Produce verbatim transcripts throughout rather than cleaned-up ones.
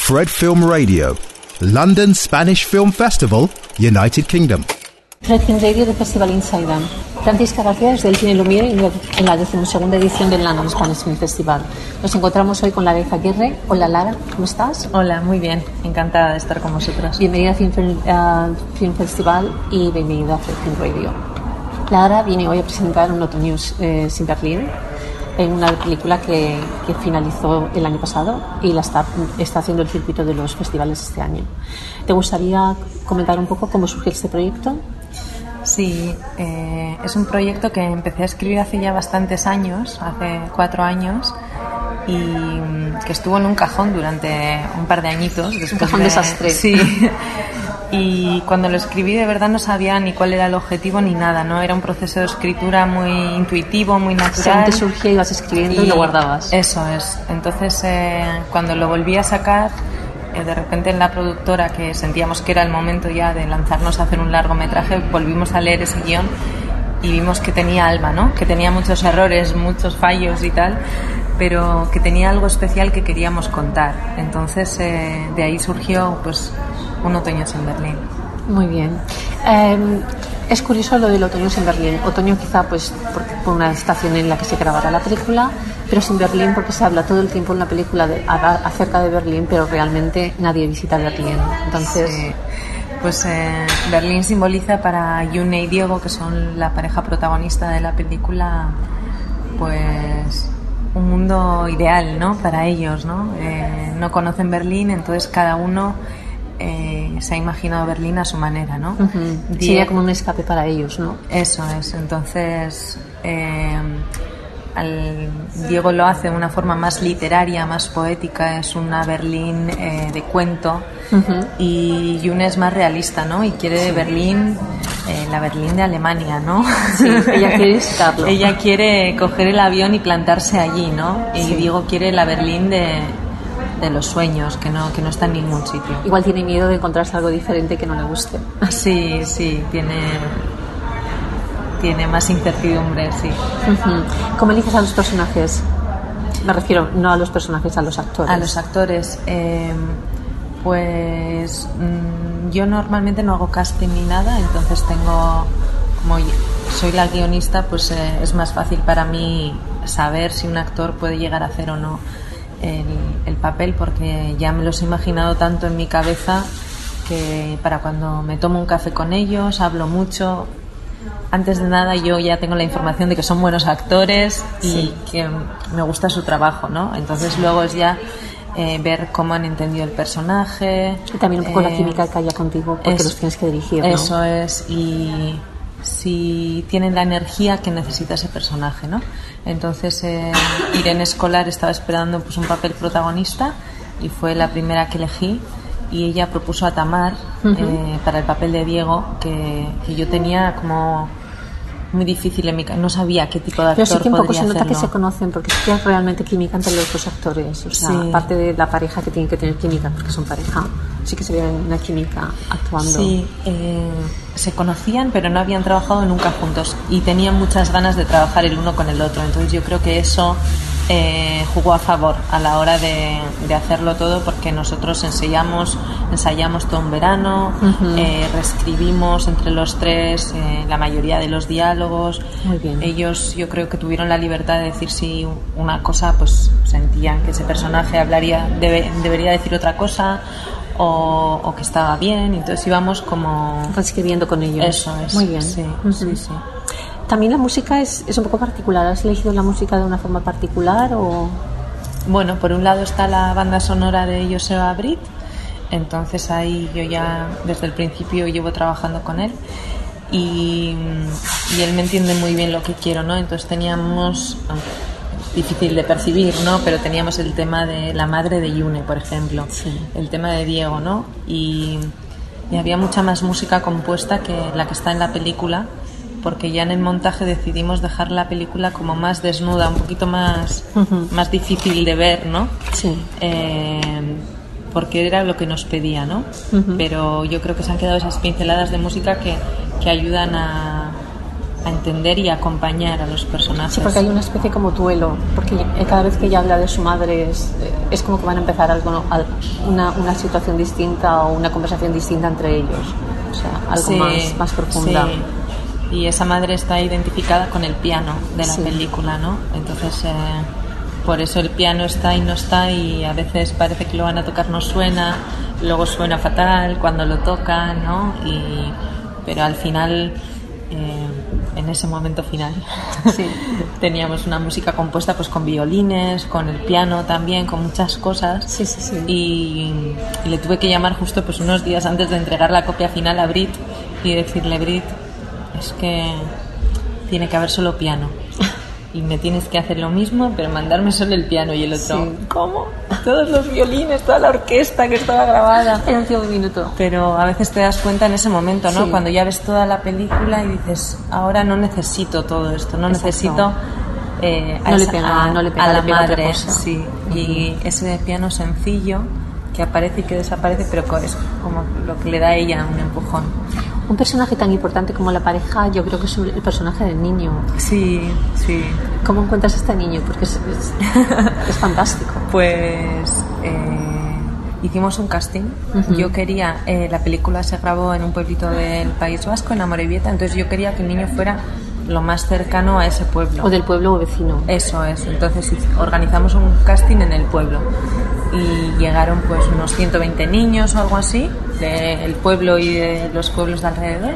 Fred Film Radio, London Spanish Film Festival, United Kingdom. Fred Film Radio del Festival Inside Out. Francisca García desde el Cine Lumière en la decimosegunda edición del London Spanish Film Festival. Nos encontramos hoy con Lara Izaguirre. Hola Lara, ¿cómo estás? Hola, muy bien, encantada de estar con vosotros. Bienvenida a Film, uh, Film Festival y bienvenida a Fred Film Radio. Lara viene hoy a presentar Un otoño eh, sin Berlín, en una película que, que finalizó el año pasado y la está, está haciendo el circuito de los festivales este año. ¿Te gustaría comentar un poco cómo surgió este proyecto? Sí, eh, es un proyecto que empecé a escribir hace ya bastantes años, hace cuatro años, y que estuvo en un cajón durante un par de añitos. Un cajón de, desastre. Sí. Y cuando lo escribí de verdad no sabía ni cuál era el objetivo ni nada, ¿no? Era un proceso de escritura muy intuitivo, muy natural. Según te surgía ibas escribiendo y, y lo guardabas. Eso es. Entonces eh, cuando lo volví a sacar, eh, de repente en la productora, que sentíamos que era el momento ya de lanzarnos a hacer un largometraje, volvimos a leer ese guión y vimos que tenía alma, ¿no? Que tenía muchos errores, muchos fallos y tal, pero que tenía algo especial que queríamos contar. Entonces eh, de ahí surgió pues Un otoño sin Berlín. Muy bien. Eh, es curioso lo del otoño sin Berlín. Otoño quizá pues por, por una estación en la que se grabará la película, pero sin Berlín porque se habla todo el tiempo en la película de, a, acerca de Berlín, pero realmente nadie visita Berlín. Entonces, sí. Pues eh, Berlín simboliza para June y Diego, que son la pareja protagonista de la película, pues un mundo ideal, ¿no? Para ellos, ¿no? Eh, no conocen Berlín, entonces cada uno Eh, se ha imaginado Berlín a su manera, ¿no? Uh-huh. Diego, sería como un escape para ellos, ¿no? Eso es. Entonces eh, al, Diego lo hace de una forma más literaria, más poética, es una Berlín eh, de cuento. Uh-huh. Y June es más realista, ¿no? Y quiere de Berlín, eh, la Berlín de Alemania, ¿no? Sí, ella quiere visitarlo. Ella quiere coger el avión y plantarse allí, ¿no? Y sí. Diego quiere la Berlín de de los sueños, que no, que no está en ningún sitio. Igual tiene miedo de encontrarse algo diferente que no le guste. Sí, sí, tiene tiene más incertidumbre, sí. Uh-huh. ¿Cómo eliges a los personajes? Me refiero no a los personajes, a los actores. A los actores, eh, pues mmm, yo normalmente no hago casting ni nada, entonces tengo, como soy la guionista, pues eh, es más fácil para mí saber si un actor puede llegar a hacer o no El, el papel, porque ya me los he imaginado tanto en mi cabeza que para cuando me tomo un café con ellos, hablo mucho, antes de nada yo ya tengo la información de que son buenos actores y sí. que me gusta su trabajo, ¿no? Entonces luego es ya eh, ver cómo han entendido el personaje y también un poco eh, la química que haya contigo, porque es, los tienes que dirigir, ¿no? Eso es, y si tienen la energía que necesita ese personaje, ¿no? Entonces eh, Irene Escolar estaba esperando pues un papel protagonista y fue la primera que elegí, y ella propuso a Tamar uh-huh. eh, para el papel de Diego, que, que yo tenía como muy difícil en mi ca- no sabía qué tipo de actor podría hacerlo. Pero sí que un poco se nota que se conocen, porque sí que hay realmente química entre los dos actores, o sea, sí. aparte de la pareja que tienen que tener química porque son pareja, sí que se ve una química actuando. Sí, eh, se conocían pero no habían trabajado nunca juntos y tenían muchas ganas de trabajar el uno con el otro, entonces yo creo que eso eh, jugó a favor a la hora de, de hacerlo todo, porque nosotros ensayamos, ensayamos todo un verano, uh-huh. eh, reescribimos entre los tres eh, la mayoría de los diálogos. Muy bien. Ellos yo creo que tuvieron la libertad de decir si una cosa, pues sentían que ese personaje hablaría, debe, debería decir otra cosa, O, o que estaba bien, entonces íbamos como escribiendo con ellos. Eso es. Muy bien. Sí, uh-huh. sí, sí. También la música es, es un poco particular. ¿Has elegido la música de una forma particular o...? Bueno, por un lado está la banda sonora de Joseba Brit, entonces ahí yo ya desde el principio llevo trabajando con él y, y él me entiende muy bien lo que quiero, ¿no? Entonces teníamos... difícil de percibir, ¿no? Pero teníamos el tema de la madre de June, por ejemplo, sí. el tema de Diego, ¿no? Y, y había mucha más música compuesta que la que está en la película, porque ya en el montaje decidimos dejar la película como más desnuda, un poquito más, uh-huh. más difícil de ver, ¿no? Sí. Eh, porque era lo que nos pedía, ¿no? Uh-huh. Pero yo creo que se han quedado esas pinceladas de música que, que ayudan a a entender y a acompañar a los personajes. Sí, porque hay una especie como duelo, porque cada vez que ella habla de su madre es, es como que van a empezar algo, ¿no? una, una situación distinta o una conversación distinta entre ellos, o sea, algo sí, más, más profunda. Sí. Y esa madre está identificada con el piano de la sí. película, ¿no? Entonces, eh, por eso el piano está y no está, y a veces parece que lo van a tocar, no suena, luego suena fatal cuando lo tocan, ¿no? Y, pero al final, eh, en ese momento final, sí. teníamos una música compuesta pues con violines, con el piano también, con muchas cosas. Sí, sí, sí. Y, y le tuve que llamar justo pues unos días antes de entregar la copia final a Brit y decirle: Brit, es que tiene que haber solo piano y me tienes que hacer lo mismo, pero mandarme solo el piano. Y el otro, sí. ¿cómo? Todos los violines, toda la orquesta que estaba grabada. Era un tío de minuto. Pero a veces te das cuenta en ese momento, ¿no? Sí. Cuando ya ves toda la película y dices, ahora no necesito todo esto, no Exacto. necesito eh, a, no esa, le pega, a, no le pega, a la le pega madre. Sí. Uh-huh. Y ese piano sencillo que aparece y que desaparece, pero es como lo que le da a ella un empujón. Un personaje tan importante como la pareja, yo creo que es el personaje del niño. Sí, sí. ¿Cómo encuentras a este niño? Porque es, es, es fantástico. Pues eh, hicimos un casting. Uh-huh. Yo quería, eh, la película se grabó en un pueblito del País Vasco, en Amorebieta, entonces yo quería que el niño fuera lo más cercano a ese pueblo. O del pueblo o vecino. Eso es. Entonces organizamos un casting en el pueblo. Y llegaron pues unos ciento veinte niños o algo así del pueblo y de los pueblos de alrededor,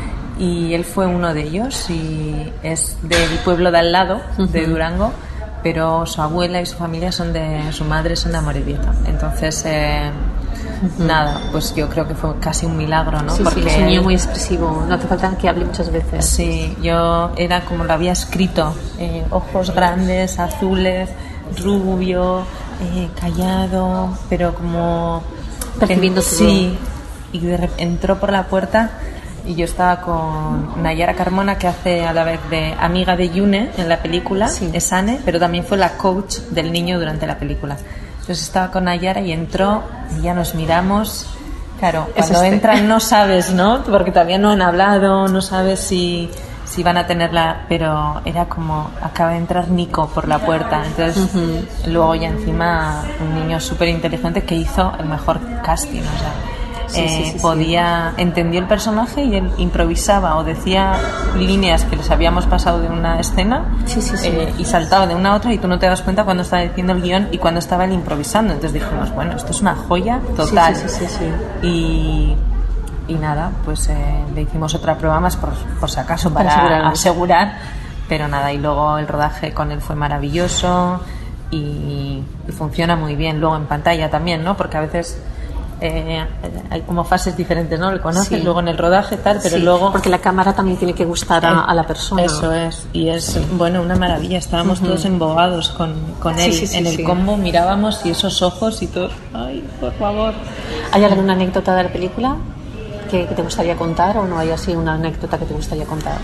y él fue uno de ellos, y es del pueblo de al lado, uh-huh. de Durango, pero su abuela y su familia son de, su madre son de Amorebieta. Entonces eh, uh-huh. nada, pues yo creo que fue casi un milagro, ¿no? Sí, porque sí, es un niño muy expresivo, no hace falta que hable muchas veces. Sí, yo era como lo había escrito, eh, ojos grandes, azules, rubio, eh, callado, pero como percibiendo todo. Sí, y de repente entró por la puerta y yo estaba con Nayara Carmona, que hace a la vez de amiga de Yune en la película, sí. es Anne, pero también fue la coach del niño durante la película. Entonces estaba con Nayara y entró y ya nos miramos. Claro, cuando este. entran no sabes, ¿no? Porque todavía no han hablado, no sabes si si van a tenerla, pero era como acaba de entrar Nico por la puerta, entonces uh-huh. luego ya encima un niño súper inteligente que hizo el mejor casting, o sea, sí, eh, sí, sí, podía sí. entendió el personaje y él improvisaba o decía líneas que les habíamos pasado de una escena sí, sí, sí. Eh, y saltaba de una a otra y tú no te das cuenta cuando estaba diciendo el guión y cuando estaba él improvisando, entonces dijimos, bueno, esto es una joya total. Sí, sí, sí, sí, sí. y Y nada, pues eh, le hicimos otra prueba más por, por si acaso, para, para asegurar, pero nada, y luego el rodaje con él fue maravilloso y, y funciona muy bien luego en pantalla también, ¿no? Porque a veces eh, hay como fases diferentes, ¿no? Le conoces, sí. luego en el rodaje tal, pero sí, luego... porque la cámara también tiene que gustar a, a la persona. Eso es, y es, bueno, una maravilla, estábamos uh-huh. todos embobados con, con él, sí, sí, sí, en el sí. combo mirábamos y esos ojos y todos, ay, por favor. ¿Hay alguna anécdota de la película que, que te gustaría contar o no hay así una anécdota que te gustaría contar?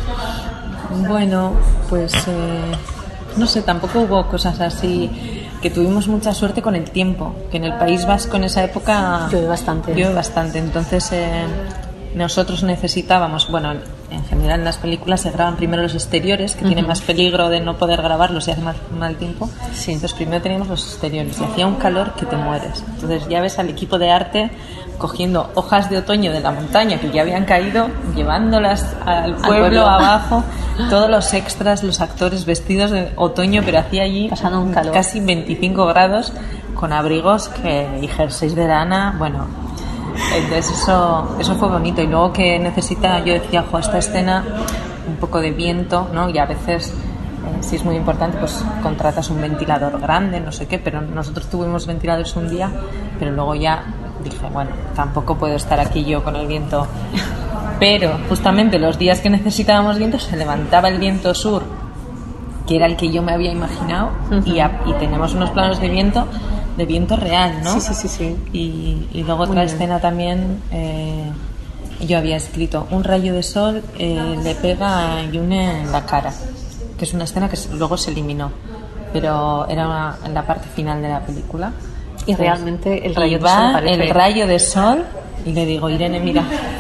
Bueno, pues eh, no sé, tampoco hubo cosas así, que tuvimos mucha suerte con el tiempo, que en el País Vasco en esa época llueve bastante. Llueve bastante, entonces eh, nosotros necesitábamos, bueno, en general en las películas se graban primero los exteriores, que uh-huh. tienen más peligro de no poder grabarlos si hace mal, mal tiempo. Sí. Entonces primero teníamos los exteriores y hacía un calor que te mueres. Entonces ya ves al equipo de arte cogiendo hojas de otoño de la montaña que ya habían caído, llevándolas al pueblo, al pueblo. abajo, todos los extras, los actores vestidos de otoño, pero hacía allí pasando un calor. Casi veinticinco grados, con abrigos que, y jerseys de lana, bueno, entonces eso, eso fue bonito. Y luego que necesita, yo decía, jo, esta escena, un poco de viento, ¿no? Y a veces, eh, si es muy importante, pues contratas un ventilador grande, no sé qué, pero nosotros tuvimos ventiladores un día, pero luego ya dije, bueno, tampoco puedo estar aquí yo con el viento. Pero justamente los días que necesitábamos viento se levantaba el viento sur, que era el que yo me había imaginado, uh-huh. y, a, y tenemos unos planos de viento de viento real, ¿no? Sí, sí, sí, sí. Y, y luego otra escena también, eh, yo había escrito, un rayo de sol eh, le pega a Yune en la cara, que es una escena que luego se eliminó, pero era una, en la parte final de la película. Y realmente el rayo de va sol aparece. el rayo de sol y le digo, Irene, mira,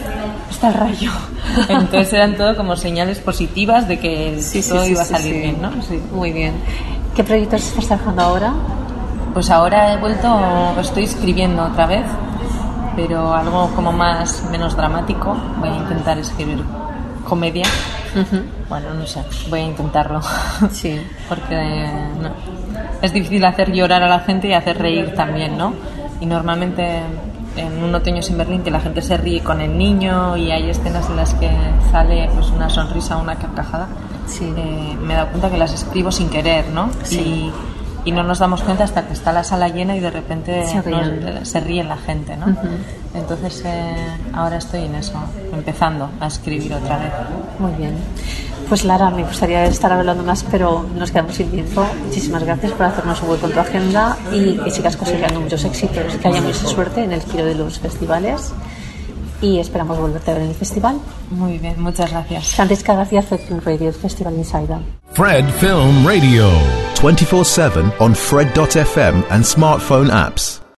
está el rayo. Entonces eran todo como señales positivas de que sí, todo sí, sí, iba a sí, salir sí. bien, ¿no? Sí. Muy bien. ¿Qué proyectos estás trabajando ahora? Pues ahora he vuelto, estoy escribiendo otra vez, pero algo como más, menos dramático. Voy a intentar escribir comedia. Uh-huh. Bueno, no sé, voy a intentarlo. Sí. Porque no, es difícil hacer llorar a la gente y hacer reír también, ¿no? Y normalmente en Un otoño sin Berlín, que la gente se ríe con el niño y hay escenas en las que sale pues una sonrisa o una carcajada, sí. eh, me he dado cuenta que las escribo sin querer, ¿no? Sí. Y, y no nos damos cuenta hasta que está la sala llena y de repente se ríe, nos, se ríe la gente, ¿no? Uh-huh. Entonces eh, ahora estoy en eso, empezando a escribir otra vez. Muy bien. Pues Lara, me gustaría estar hablando más, pero nos quedamos sin tiempo. Muchísimas gracias por hacernos un hueco en tu agenda y que sigas cosechando muchos éxitos, que haya mucha suerte en el giro de los festivales y esperamos volverte a ver en el festival. Muy bien, muchas gracias. Francisca García, Fred Film Radio, Festival Insider. Fred Film Radio. twenty-four seven on Fred dot f m and smartphone apps.